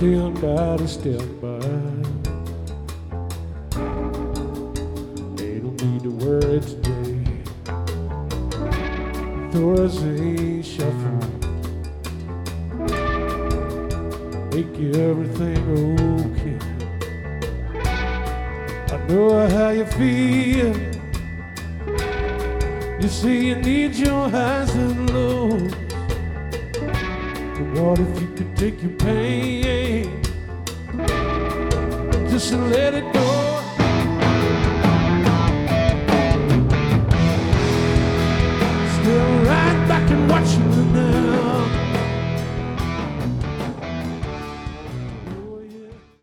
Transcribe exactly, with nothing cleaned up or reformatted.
stand by to stand by. Ain't no need to worry today. Thursday shuffle, make everything okay. I know how you feel. You say you need your highs and lows. But what if you could take your pain, just let it go?